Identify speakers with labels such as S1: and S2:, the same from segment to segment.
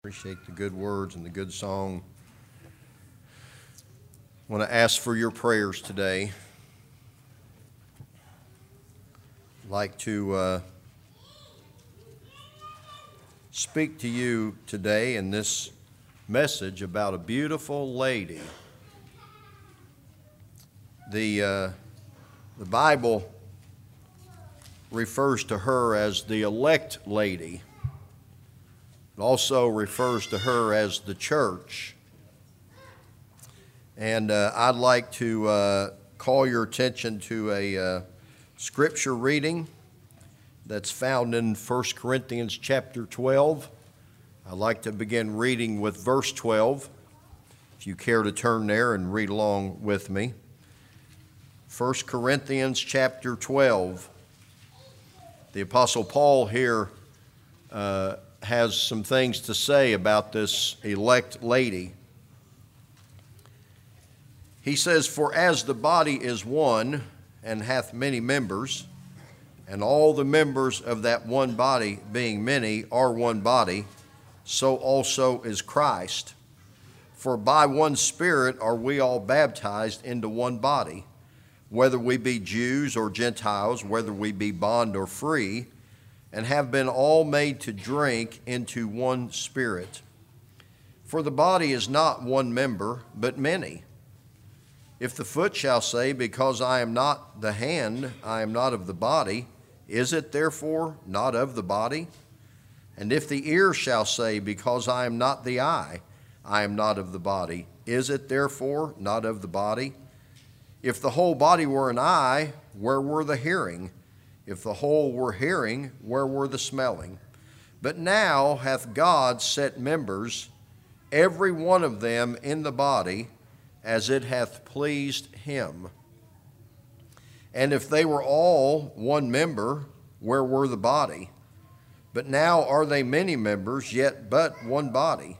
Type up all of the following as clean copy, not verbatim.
S1: Appreciate the good words and the good song. I want to ask for your prayers today. I'd like to speak to you today in this message about a beautiful lady. The Bible refers to her as the elect lady. It also refers to her as the church. And I'd like to call your attention to a scripture reading that's found in 1 Corinthians chapter 12. I'd like to begin reading with verse 12, if you care to turn there and read along with me. 1 Corinthians chapter 12. The Apostle Paul here has some things to say about this elect lady. He says, "For as the body is one, and hath many members, and all the members of that one body, being many, are one body, so also is Christ. For by one Spirit are we all baptized into one body, whether we be Jews or Gentiles, whether we be bond or free, and have been all made to drink into one Spirit. For the body is not one member, but many. If the foot shall say, Because I am not the hand, I am not of the body, is it therefore not of the body? And if the ear shall say, Because I am not the eye, I am not of the body, is it therefore not of the body? If the whole body were an eye, where were the hearing? If the whole were hearing, where were the smelling? But now hath God set members, every one of them in the body, as it hath pleased him. And if they were all one member, where were the body? But now are they many members, yet but one body.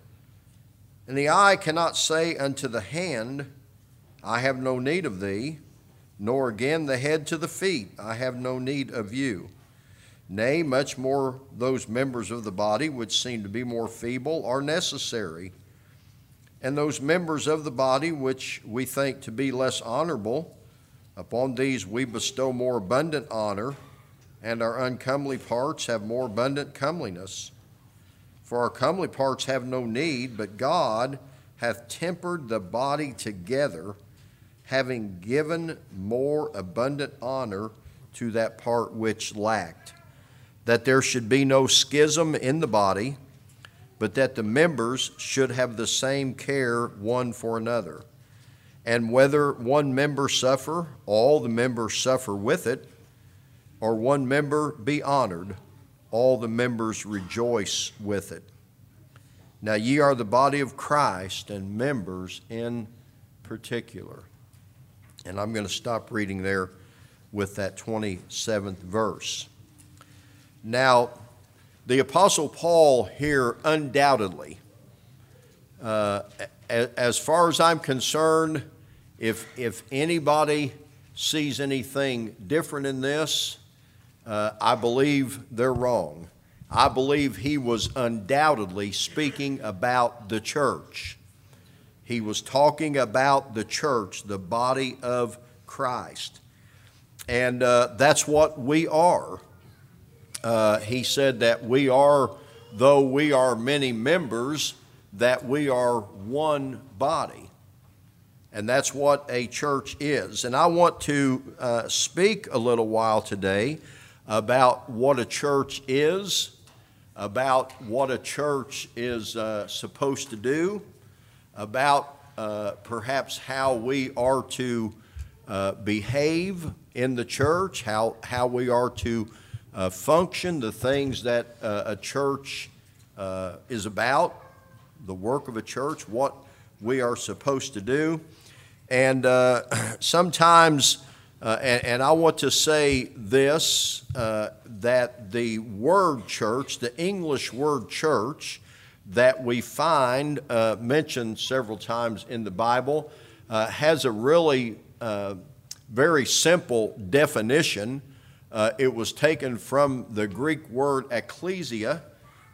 S1: And the eye cannot say unto the hand, I have no need of thee, nor again the head to the feet, I have no need of you. Nay, much more those members of the body which seem to be more feeble are necessary. And those members of the body which we think to be less honorable, upon these we bestow more abundant honor, and our uncomely parts have more abundant comeliness. For our comely parts have no need, but God hath tempered the body together, having given more abundant honor to that part which lacked, that there should be no schism in the body, but that the members should have the same care one for another. And whether one member suffer, all the members suffer with it, or one member be honored, all the members rejoice with it. Now ye are the body of Christ, and members in particular." And I'm going to stop reading there with that 27th verse. Now, the Apostle Paul here undoubtedly, as far as I'm concerned, if anybody sees anything different in this, I believe they're wrong. I believe he was undoubtedly speaking about the church. He was talking about the church, the body of Christ. And that's what we are. He said that we are, though we are many members, that we are one body. And that's what a church is. And I want to speak a little while today about what a church is, about what a church is supposed to do, about perhaps how we are to behave in the church, how we are to function, the things that a church is about, the work of a church, what we are supposed to do. And sometimes, and I want to say this, that the word church, the English word church, that we find mentioned several times in the Bible has a really very simple definition. It was taken from the Greek word ecclesia,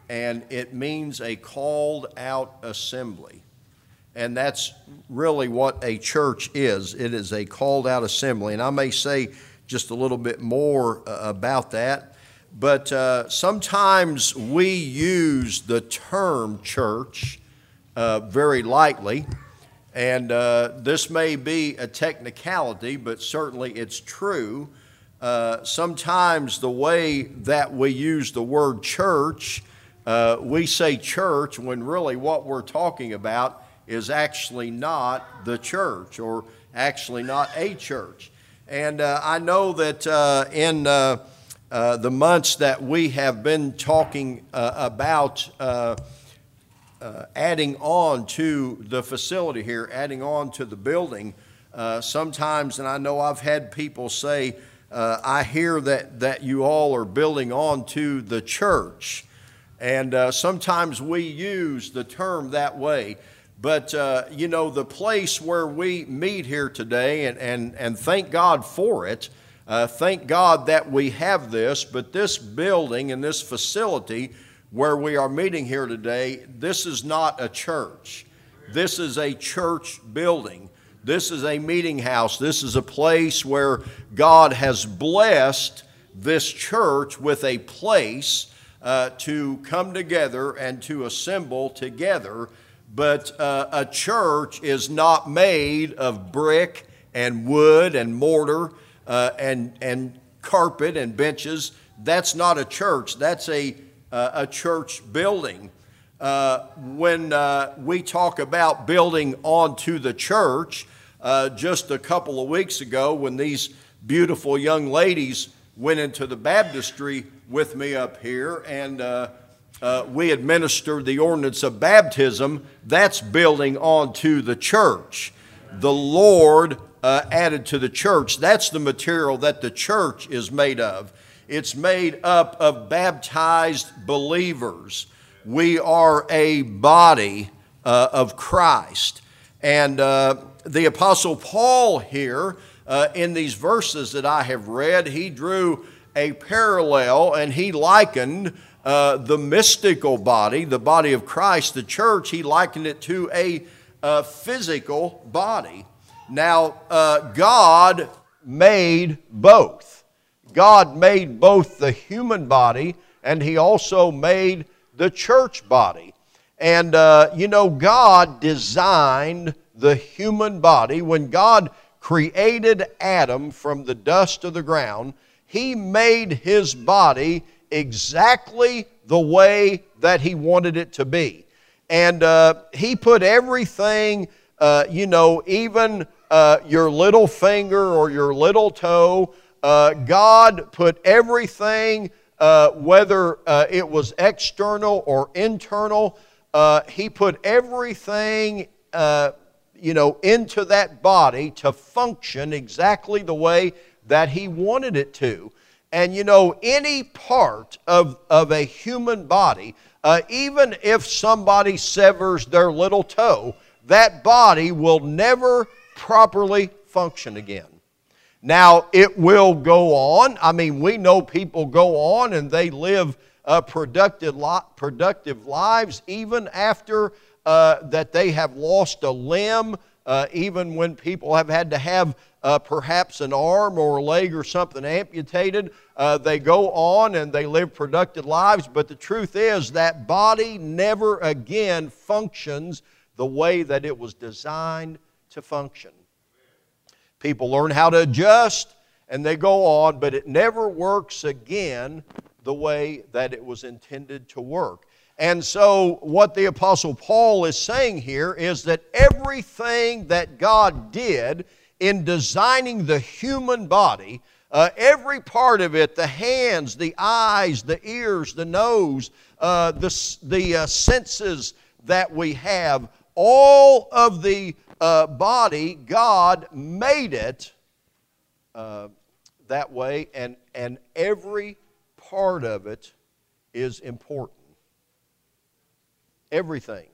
S1: and it means a called out assembly. And that's really what a church is. It is a called out assembly. And I may say just a little bit more about that, but sometimes we use the term church very lightly. And this may be a technicality, but certainly it's true. Sometimes the way that we use the word church, we say church when really what we're talking about is actually not the church, or actually not a church. And I know that in the months that we have been talking about adding on to the facility here, adding on to the building, sometimes, and I know I've had people say, I hear that you all are building on to the church. And sometimes we use the term that way. But, you know, the place where we meet here today, and thank God for it, thank God that we have this, but this building and this facility where we are meeting here today, this is not a church. This is a church building. This is a meeting house. This is a place where God has blessed this church with a place to come together and to assemble together. But a church is not made of brick and wood and mortar and carpet and benches. That's not a church. That's a church building. When we talk about building onto the church, just a couple of weeks ago when these beautiful young ladies went into the baptistry with me up here, and we administered the ordinance of baptism. That's building onto the church. The Lord added to the church. That's the material that the church is made of. It's made up of baptized believers. We are a body of Christ. And the Apostle Paul here, in these verses that I have read, he drew a parallel and he likened the mystical body, the body of Christ, the church, he likened it to a physical body. Now, God made both. God made both the human body and he also made the church body. And, you know, God designed the human body. When God created Adam from the dust of the ground, he made his body exactly the way that he wanted it to be. And he put everything, you know, even your little finger or your little toe, God put everything, whether it was external or internal, he put everything, you know, into that body to function exactly the way that he wanted it to. And you know, any part of a human body, even if somebody severs their little toe, that body will never properly function again. Now, it will go on. I mean, we know people go on and they live productive lives even after that they have lost a limb, even when people have had to have perhaps an arm or a leg or something amputated. They go on and they live productive lives, but the truth is that body never again functions the way that it was designed to function. People learn how to adjust and they go on, but it never works again the way that it was intended to work. And so what the Apostle Paul is saying here is that everything that God did in designing the human body, every part of it, the hands, the eyes, the ears, the nose, the senses that we have, all of the body, God made it that way, and every part of it is important. Everything.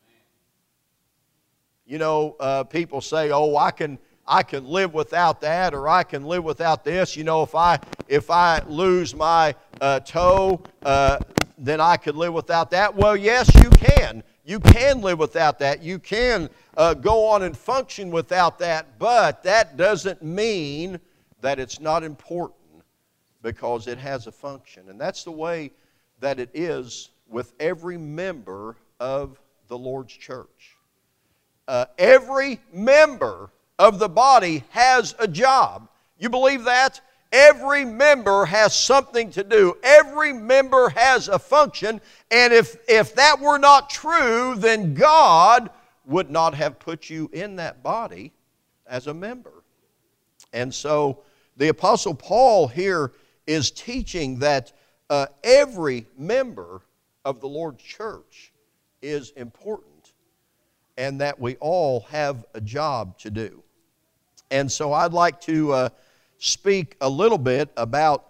S1: You know, people say, "Oh, I can live without that, or I can live without this." You know, if I lose my toe, then I could live without that. Well, yes, you can. You can live without that. You can go on and function without that, but that doesn't mean that it's not important, because it has a function. And that's the way that it is with every member of the Lord's church. Every member of the body has a job. You believe that? Every member has something to do. Every member has a function. And if that were not true, then God would not have put you in that body as a member. And so the Apostle Paul here is teaching that every member of the Lord's church is important, and that we all have a job to do. And so I'd like to speak a little bit about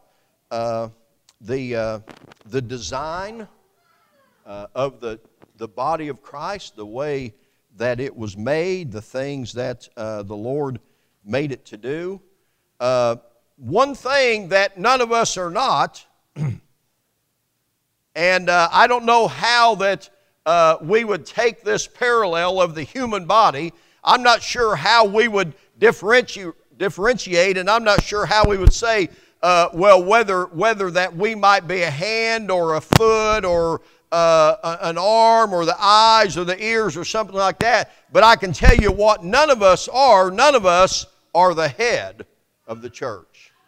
S1: the design of the body of Christ, the way that it was made, the things that the Lord made it to do. One thing that none of us are not, and I don't know how that we would take this parallel of the human body. I'm not sure how we would differentiate, and I'm not sure how we would say, well, whether that we might be a hand or a foot or an arm or the eyes or the ears or something like that. But I can tell you what none of us are. None of us are the head of the church.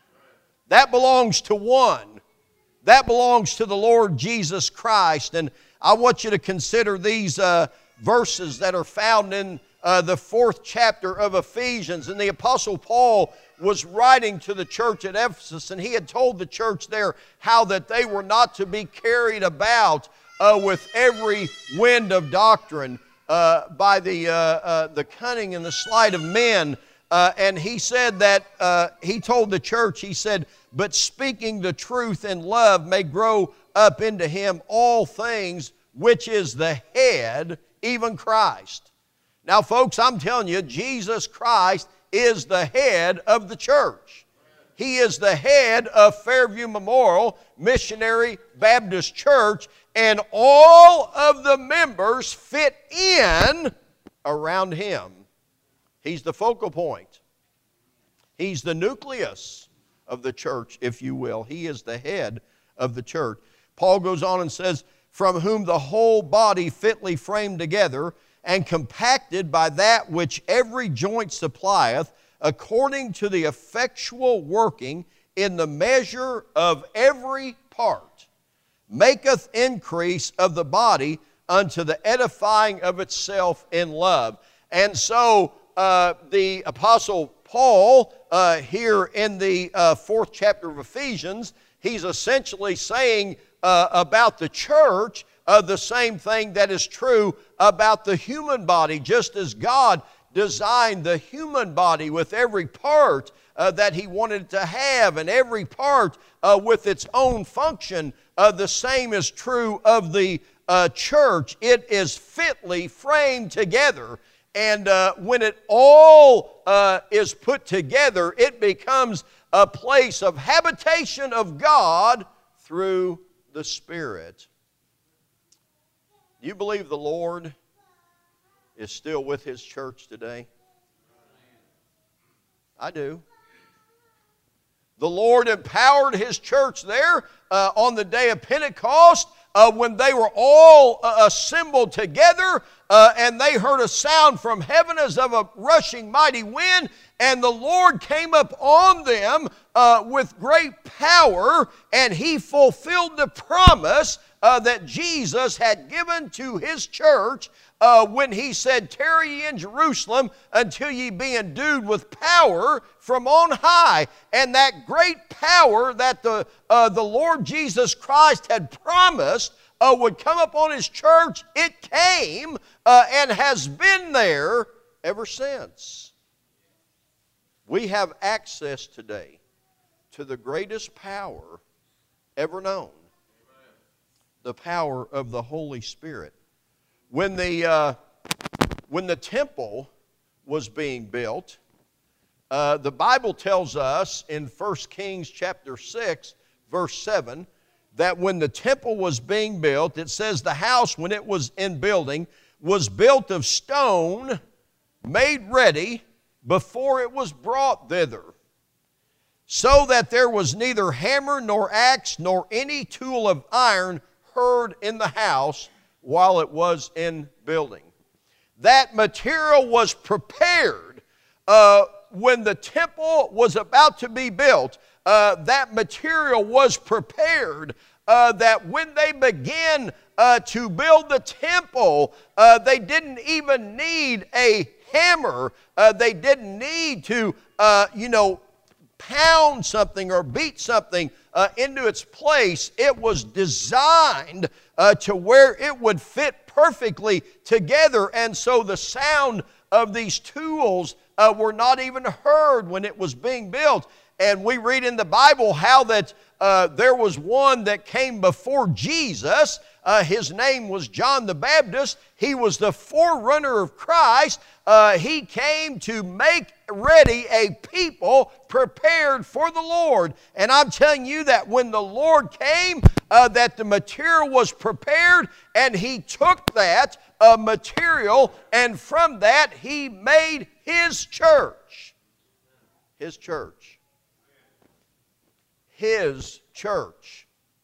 S1: That belongs to one. That belongs to the Lord Jesus Christ. And I want you to consider these verses that are found in the 4th chapter of Ephesians. And the Apostle Paul was writing to the church at Ephesus, and he had told the church there how that they were not to be carried about with every wind of doctrine by the cunning and the sleight of men. And he said that, he told the church, he said, but speaking the truth in love may grow up into him all things, which is the head, even Christ. Now, folks, I'm telling you, Jesus Christ is the head of the church. He is the head of Fairview Memorial Missionary Baptist Church, and all of the members fit in around him. He's the focal point. He's the nucleus of the church, if you will. He is the head of the church. Paul goes on and says, from whom the whole body fitly framed together and compacted by that which every joint supplieth, according to the effectual working in the measure of every part, maketh increase of the body unto the edifying of itself in love. And so the Apostle Paul, here in the 4th chapter of Ephesians, he's essentially saying about the church the same thing that is true about the human body. Just as God designed the human body with every part that He wanted to have, and every part with its own function, the same is true of the church. It is fitly framed together. And when it all is put together, it becomes a place of habitation of God through the Spirit. Do you believe the Lord is still with His church today? I do. The Lord empowered His church there on the day of Pentecost when they were all assembled together, and they heard a sound from heaven as of a rushing mighty wind, and the Lord came up on them with great power, and He fulfilled the promise that Jesus had given to His church when He said, tarry ye in Jerusalem until ye be endued with power from on high. And that great power that the Lord Jesus Christ had promised would come upon His church, it came and has been there ever since. We have access today to the greatest power ever known, the power of the Holy Spirit. When the temple was being built, the Bible tells us in 1 Kings chapter 6, verse 7, that when the temple was being built, it says the house, when it was in building, was built of stone, made ready before it was brought thither, so that there was neither hammer nor axe nor any tool of iron heard in the house while it was in building. That material was prepared when the temple was about to be built. That material was prepared that when they began to build the temple, they didn't even need a hammer. They didn't need to, pound something or beat something into its place. It was designed to where it would fit perfectly together, and so the sound of these tools were not even heard when it was being built. And we read in the Bible how that there was one that came before Jesus. His name was John the Baptist. He was the forerunner of Christ. He came to make ready a people prepared for the Lord. And I'm telling you that when the Lord came, that the material was prepared, and He took that material, and from that He made His church. His church. His church.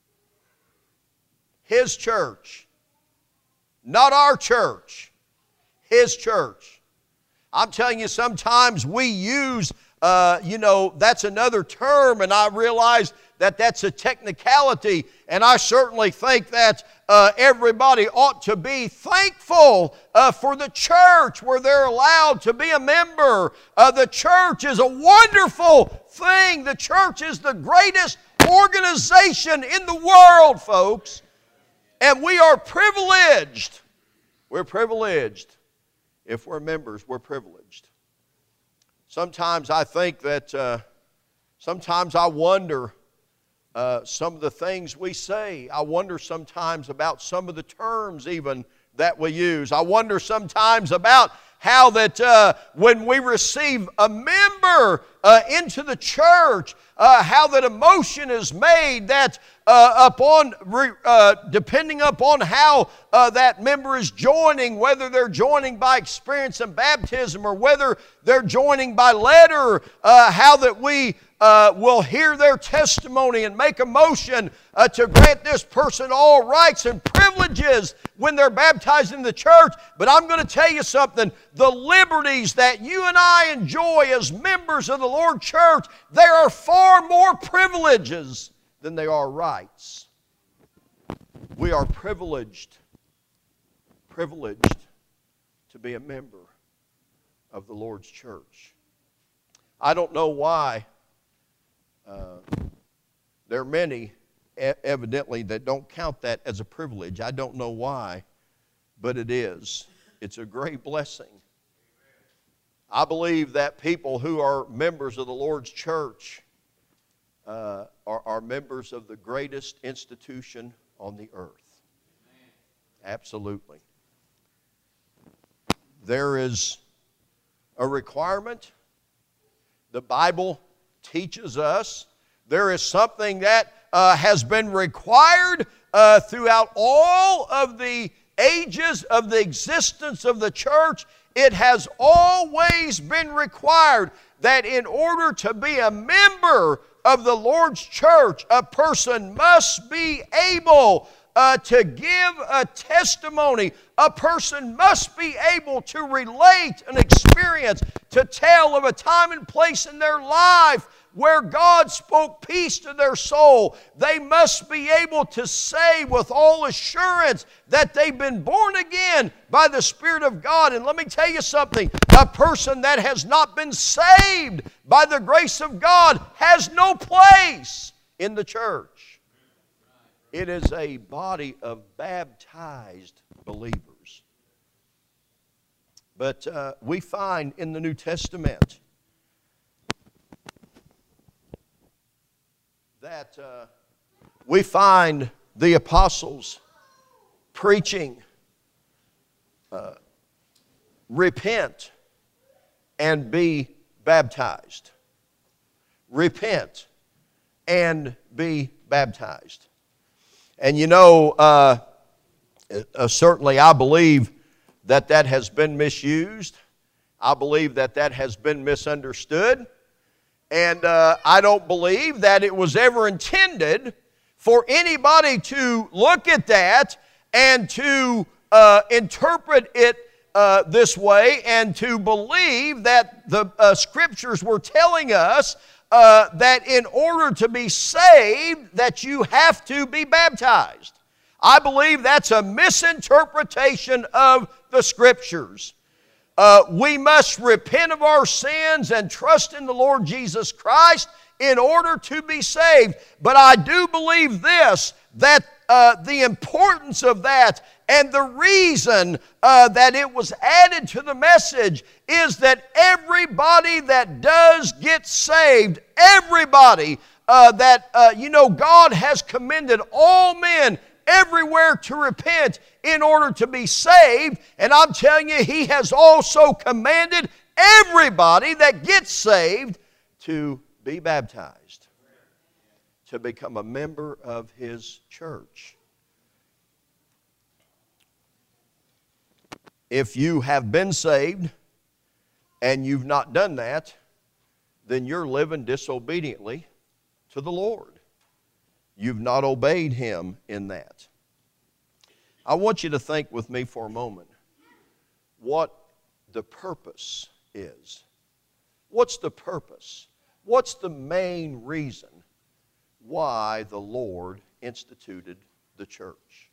S1: His church. Not our church. His church. I'm telling you, sometimes we use, that's another term, and I realize that that's a technicality, and I certainly think that everybody ought to be thankful for the church where they're allowed to be a member. The church is a wonderful thing. The church is the greatest organization in the world, folks. And we are privileged. We're privileged. If we're members, we're privileged. Sometimes I think that, sometimes I wonder some of the things we say. I wonder sometimes about some of the terms even that we use. I wonder sometimes about how that when we receive a member into the church, how that a motion is made that depending upon how that member is joining, whether they're joining by experience and baptism or whether they're joining by letter, how that we will hear their testimony and make a motion to grant this person all rights and privileges when they're baptized in the church. But I'm going to tell you something. The liberties that you and I enjoy as members of the Lord Church, there are far more privileges than they are rights. We are privileged to be a member of the Lord's church. I don't know why there are many evidently that don't count that as a privilege. I don't know why, but it is. It's a great blessing. I believe that people who are members of the Lord's church are members of the greatest institution on the earth. Absolutely. There is a requirement. The Bible teaches us there is something that has been required throughout all of the ages of the existence of the church. It has always been required that in order to be a member of the Lord's church, a person must be able to give a testimony. A person must be able to relate an experience, to tell of a time and place in their life where God spoke peace to their soul. They must be able to say with all assurance that they've been born again by the Spirit of God. And let me tell you something, a person that has not been saved by the grace of God has no place in the church. It is a body of baptized believers. But we find in the New Testament that we find the apostles preaching, repent and be baptized. Repent and be baptized. And certainly I believe that has been misused. I believe that has been misunderstood. And I don't believe that it was ever intended for anybody to look at that and to interpret it this way and to believe that the Scriptures were telling us that in order to be saved that you have to be baptized. I believe that's a misinterpretation of the Scriptures. We must repent of our sins and trust in the Lord Jesus Christ in order to be saved. But I do believe this, that the importance of that and the reason that it was added to the message is that everybody that does get saved, everybody God has commended all men everywhere to repent in order to be saved. And I'm telling you, He has also commanded everybody that gets saved to be baptized, to become a member of His church. If you have been saved and you've not done that, then you're living disobediently to the Lord. You've not obeyed Him in that. I want you to think with me for a moment what the purpose is. What's the purpose? What's the main reason why the Lord instituted the church?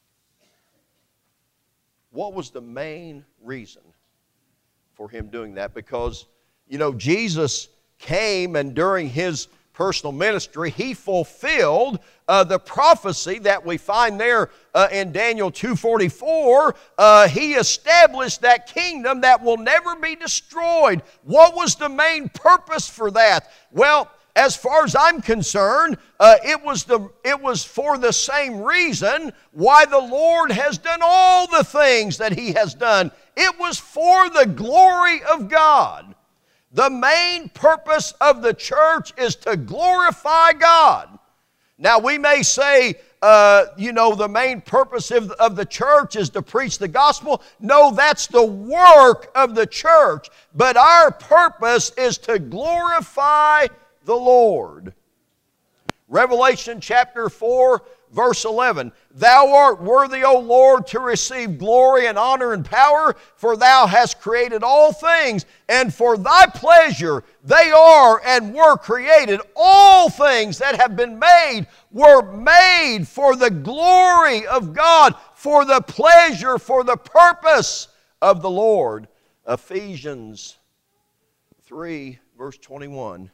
S1: What was the main reason for Him doing that? Because, Jesus came, and during His personal ministry, He fulfilled the prophecy that we find there in Daniel 2:44. He established that kingdom that will never be destroyed. What was the main purpose for that? Well, as far as I'm concerned, it was for the same reason why the Lord has done all the things that He has done. It was for the glory of God. The main purpose of the church is to glorify God. Now we may say, the main purpose of the church is to preach the gospel. No, that's the work of the church. But our purpose is to glorify the Lord. Revelation chapter 4, verse 11. Thou art worthy, O Lord, to receive glory and honor and power, for Thou hast created all things, and for Thy pleasure they are and were created. All things that have been made were made for the glory of God, for the pleasure, for the purpose of the Lord. Ephesians 3, verse 21.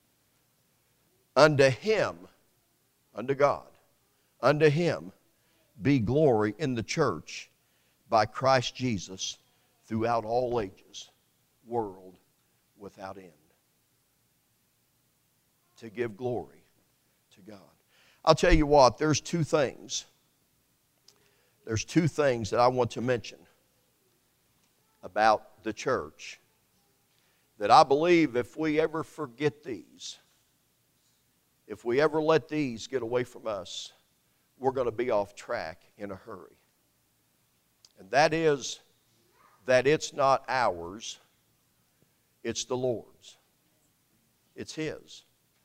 S1: Unto Him, unto God, unto Him be glory in the church by Christ Jesus throughout all ages, world without end. To give glory to God. I'll tell you what, there's two things. There's two things that I want to mention about the church that I believe if we ever forget these, if we ever let these get away from us, we're going to be off track in a hurry. And that is that it's not ours, it's the Lord's. It's His.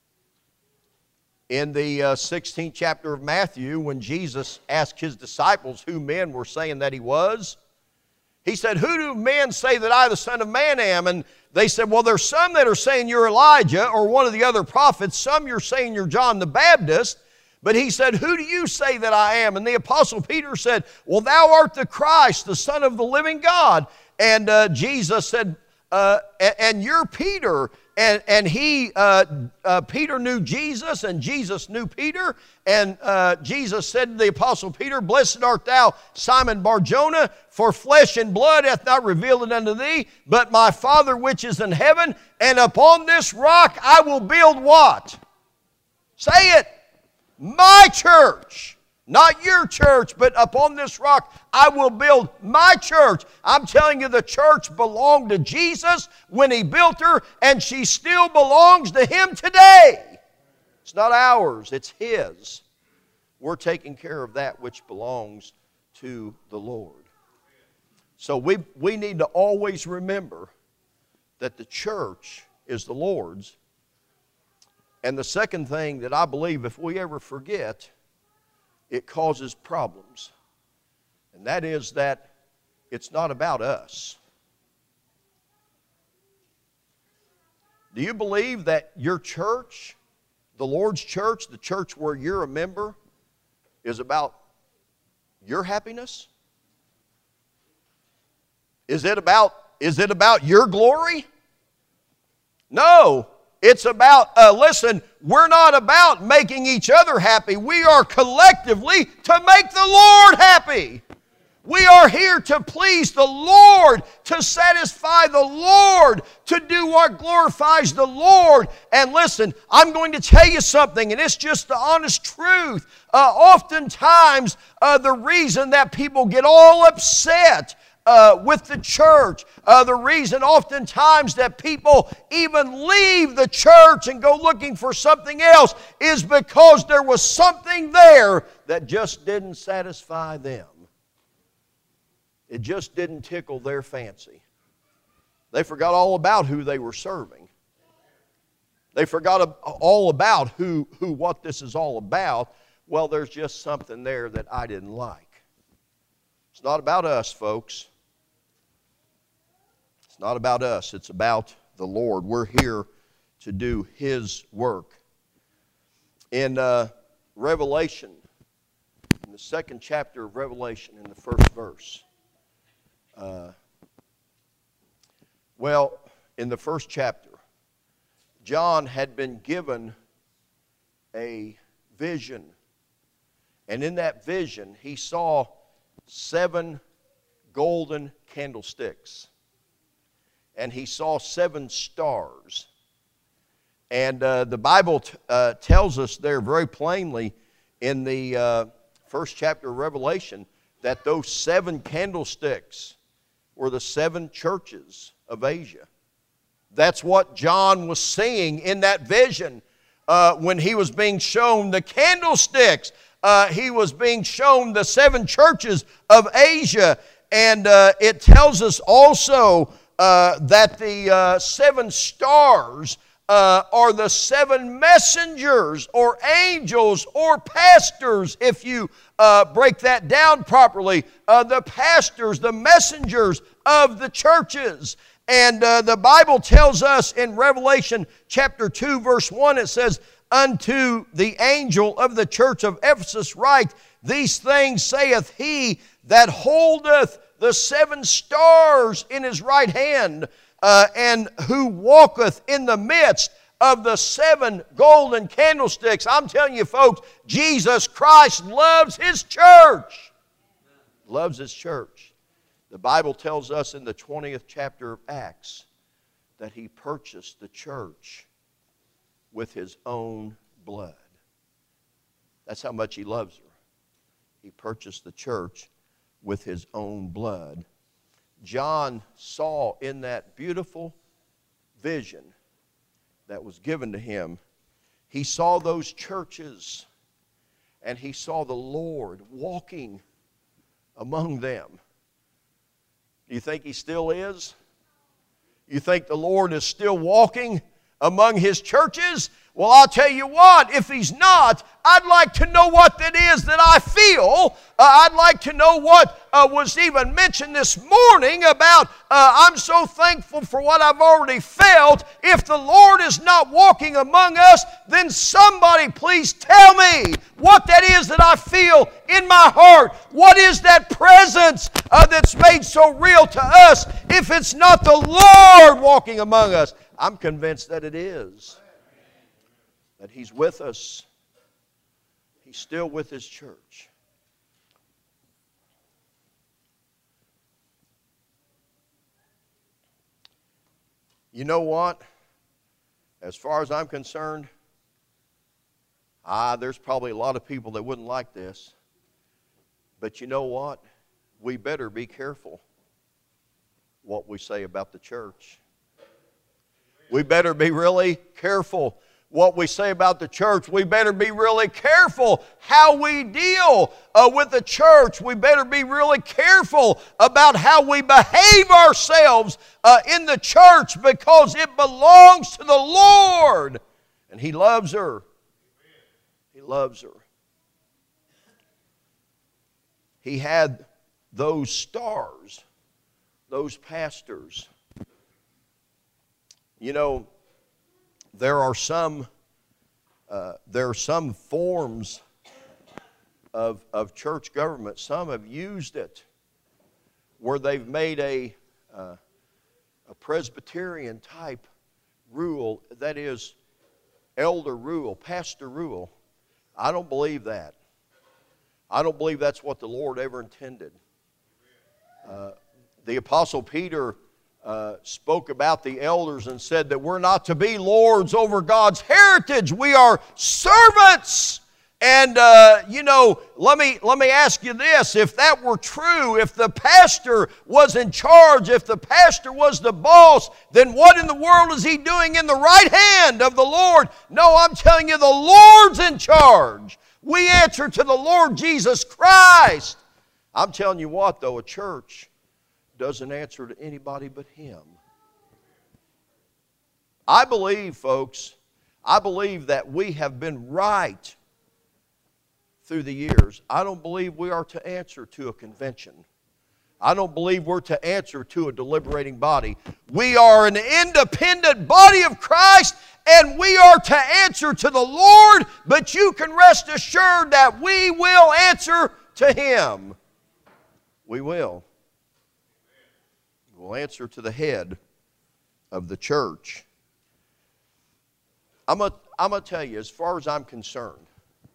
S1: In the 16th chapter of Matthew, when Jesus asked His disciples who men were saying that He was, He said, who do men say that I, the Son of Man, am? And they said, well, there's some that are saying you're Elijah or one of the other prophets. Some you're saying you're John the Baptist. But He said, who do you say that I am? And the Apostle Peter said, well, thou art the Christ, the Son of the living God. And Jesus said, and you're Peter. And Peter knew Jesus, and Jesus knew Peter. And Jesus said to the Apostle Peter, blessed art thou, Simon Bar-Jonah, for flesh and blood hath not revealed it unto thee, but my Father which is in heaven. And upon this rock I will build what? Say it. My church. Not your church, but upon this rock I will build my church. I'm telling you, the church belonged to Jesus when He built her, and she still belongs to Him today. It's not ours, it's His. we're taking care of that which belongs to the Lord. So we need to always remember that the church is the Lord's. And the second thing that I believe, if we ever forget, it causes problems. And that is that it's not about us. Do you believe that your church, the Lord's church, the church where you're a member, is about your happiness? Is it about your glory? No. It's about, listen, we're not about making each other happy. We are collectively to make the Lord happy. We are here to please the Lord, to satisfy the Lord, to do what glorifies the Lord. And listen, I'm going to tell you something, and it's just the honest truth. Oftentimes, the reason that people get all upset with the church, the reason oftentimes that people even leave the church and go looking for something else is because there was something there that just didn't satisfy them. It just didn't tickle their fancy. They forgot all about who they were serving. They forgot all about what this is all about. Well, there's just something there that I didn't like. It's not about us, folks. It's not about us. It's about the Lord. We're here to do His work. In Revelation, in the 2nd chapter of Revelation, in the 1st verse, in the 1st chapter, John had been given a vision. And in that vision, he saw 7 golden candlesticks. And he saw 7 stars. And the Bible tells us there very plainly in the 1st chapter of Revelation that those 7 candlesticks were the 7 churches of Asia. That's what John was seeing in that vision when he was being shown the candlesticks. He was being shown the 7 churches of Asia. And it tells us also that the 7 stars are the 7 messengers or angels or pastors, if you break that down properly. The pastors, the messengers of the churches. And the Bible tells us in Revelation chapter 2 verse 1, it says, "Unto the angel of the church of Ephesus write, These things saith he that holdeth the 7 stars in his right hand, and who walketh in the midst of the 7 golden candlesticks." I'm telling you, folks, Jesus Christ loves His church. Loves His church. The Bible tells us in the 20th chapter of Acts that He purchased the church with His own blood. That's how much He loves her. He purchased the church with His own blood. John saw in that beautiful vision that was given to him, he saw those churches and he saw the Lord walking among them. Do you think He still is? You think the Lord is still walking among His churches? Well, I'll tell you what, if He's not, I'd like to know what that is that I feel. I'd like to know what was even mentioned this morning about I'm so thankful for what I've already felt. If the Lord is not walking among us, then somebody please tell me what that is that I feel in my heart. What is that presence that's made so real to us if it's not the Lord walking among us? I'm convinced that it is. That He's with us. He's still with His church. You know what? As far as I'm concerned, there's probably a lot of people that wouldn't like this. But you know what? We better be careful what we say about the church. We better be really careful what we say about the church. We better be really careful how we deal with the church. We better be really careful about how we behave ourselves in the church, because it belongs to the Lord. And He loves her. He loves her. He had those stars, those pastors. You know, there are some forms of church government. Some have used it where they've made a Presbyterian type rule, that is elder rule, pastor rule. I don't believe that. I don't believe that's what the Lord ever intended. The Apostle Peter spoke about the elders and said that we're not to be lords over God's heritage. We are servants. And, let me ask you this. If that were true, if the pastor was in charge, if the pastor was the boss, then what in the world is he doing in the right hand of the Lord? No, I'm telling you, the Lord's in charge. We answer to the Lord Jesus Christ. I'm telling you what, though, a church doesn't answer to anybody but Him. I believe, folks, that we have been right through the years. I don't believe we are to answer to a convention. I don't believe we're to answer to a deliberating body. We are an independent body of Christ, and we are to answer to the Lord, but you can rest assured that we will answer to Him. We will. We'll answer to the head of the church. I'm going to tell you, as far as I'm concerned,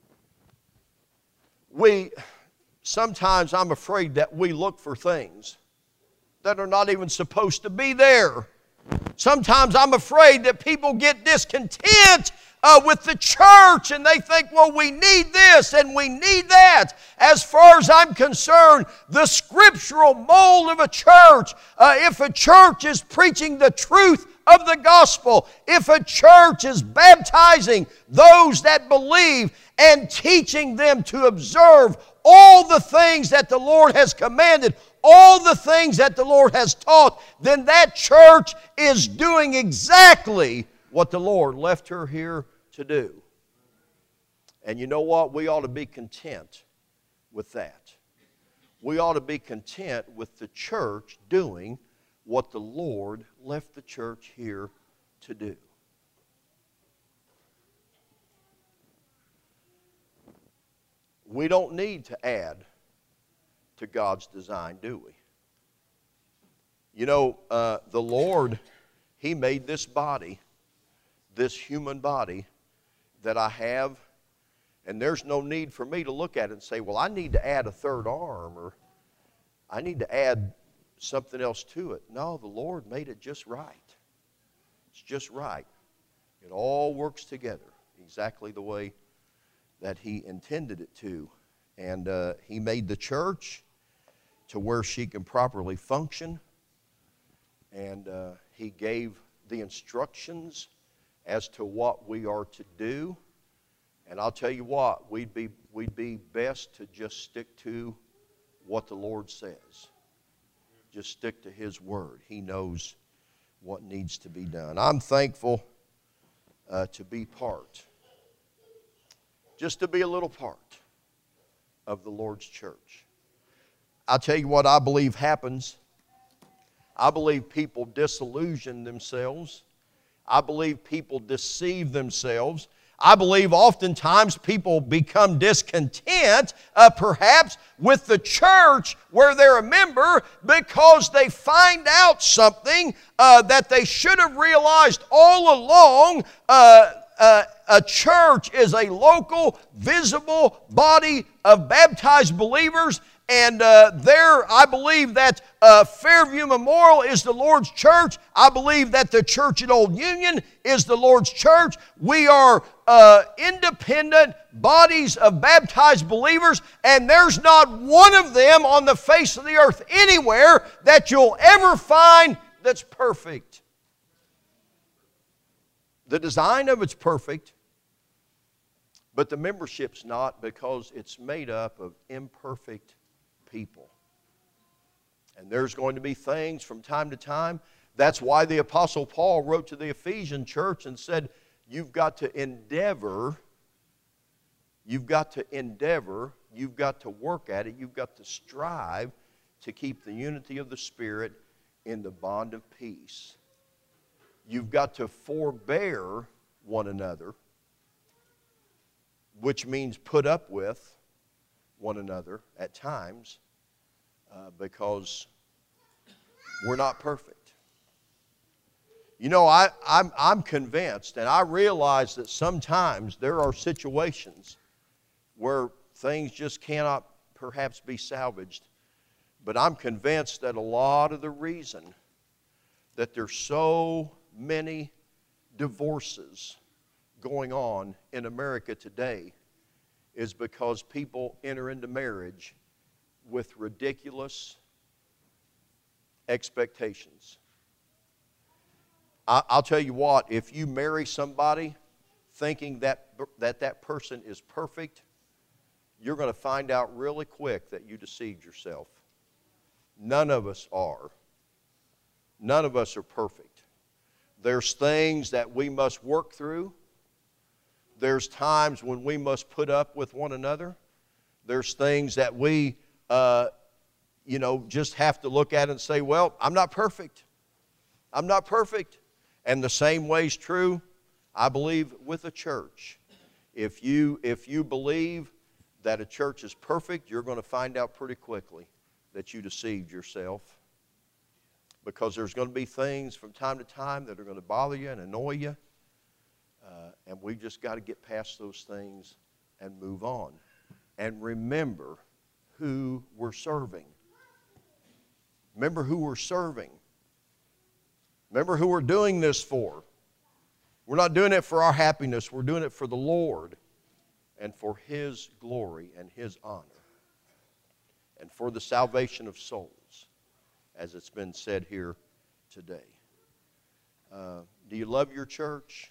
S1: sometimes I'm afraid that we look for things that are not even supposed to be there. Sometimes I'm afraid that people get discontent with the church, and they think, well, we need this and we need that. As far as I'm concerned, the scriptural mold of a church, if a church is preaching the truth of the gospel, if a church is baptizing those that believe and teaching them to observe all the things that the Lord has commanded, all the things that the Lord has taught, then that church is doing exactly what the Lord left her here to do. And you know what? We ought to be content with that. We ought to be content with the church doing what the Lord left the church here to do. We don't need to add to God's design, do we? You know, the Lord, He made this body, this human body that I have, and there's no need for me to look at it and say, well, I need to add a third arm, or I need to add something else to it. No, the Lord made it just right. It's just right. It all works together exactly the way that He intended it to. And He made the church to where she can properly function. And He gave the instructions as to what we are to do. And I'll tell you what, we'd be best to just stick to what the Lord says. Just stick to His Word. He knows what needs to be done. I'm thankful to be part, just to be a little part of the Lord's church. I'll tell you what I believe happens. I believe people disillusion themselves. I believe people deceive themselves. I believe oftentimes people become discontent, perhaps, with the church where they're a member, because they find out something that they should have realized all along. A church is a local, visible body of baptized believers. And I believe that Fairview Memorial is the Lord's church. I believe that the church at Old Union is the Lord's church. We are independent bodies of baptized believers, and there's not one of them on the face of the earth anywhere that you'll ever find that's perfect. The design of it's perfect, but the membership's not, because it's made up of imperfect people. And there's going to be things from time to time. That's why the Apostle Paul wrote to the Ephesian church and said, you've got to endeavor, you've got to work at it, you've got to strive to keep the unity of the Spirit in the bond of peace. You've got to forbear one another, which means put up with one another at times, because we're not perfect. You know, I'm convinced, and I realize that sometimes there are situations where things just cannot perhaps be salvaged. But I'm convinced that a lot of the reason that there's so many divorces going on in America today is because people enter into marriage with ridiculous expectations. I'll tell you what, if you marry somebody thinking that person is perfect, you're going to find out really quick that you deceived yourself. None of us are. None of us are perfect. There's things that we must work through. There's times when we must put up with one another. There's things that we, just have to look at and say, well, I'm not perfect. I'm not perfect. And the same way is true, I believe, with a church. If you believe that a church is perfect, you're going to find out pretty quickly that you deceived yourself. Because there's going to be things from time to time that are going to bother you and annoy you. And we just got to get past those things and move on. And remember who we're serving. Remember who we're serving. Remember who we're doing this for. We're not doing it for our happiness. We're doing it for the Lord and for His glory and His honor and for the salvation of souls, as it's been said here today. Do you love your church?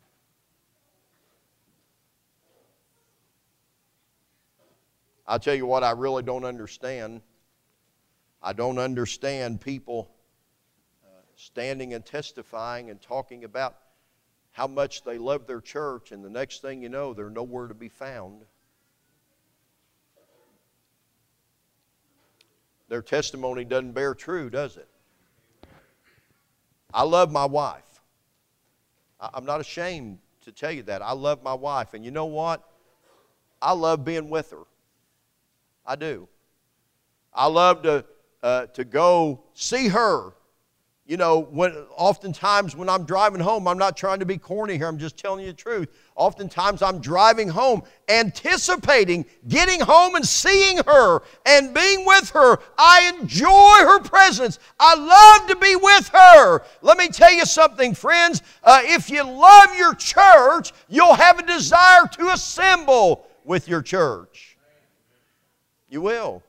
S1: I'll tell you what I really don't understand. I don't understand people standing and testifying and talking about how much they love their church, and the next thing you know, they're nowhere to be found. Their testimony doesn't bear true, does it? I love my wife. I'm not ashamed to tell you that. I love my wife, and you know what? I love being with her. I do. I love to go see her. You know, oftentimes when I'm driving home, I'm not trying to be corny here, I'm just telling you the truth. Oftentimes I'm driving home, anticipating getting home and seeing her and being with her. I enjoy her presence. I love to be with her. Let me tell you something, friends. If you love your church, you'll have a desire to assemble with your church. You will.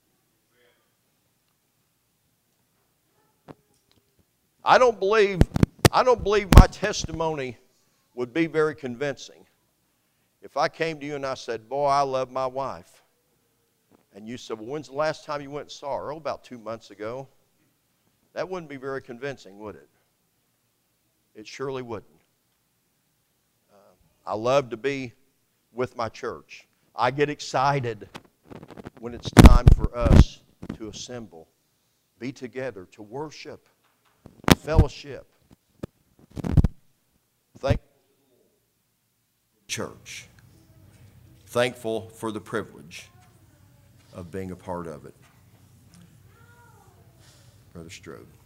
S1: I don't believe my testimony would be very convincing if I came to you and I said, boy, I love my wife. And you said, well, when's the last time you went and saw her? Oh, about 2 months ago. That wouldn't be very convincing, would it? It surely wouldn't. I love to be with my church. I get excited when it's time for us to assemble, be together, to worship, fellowship. Thankful church. Thankful for the privilege of being a part of it. Brother Strode.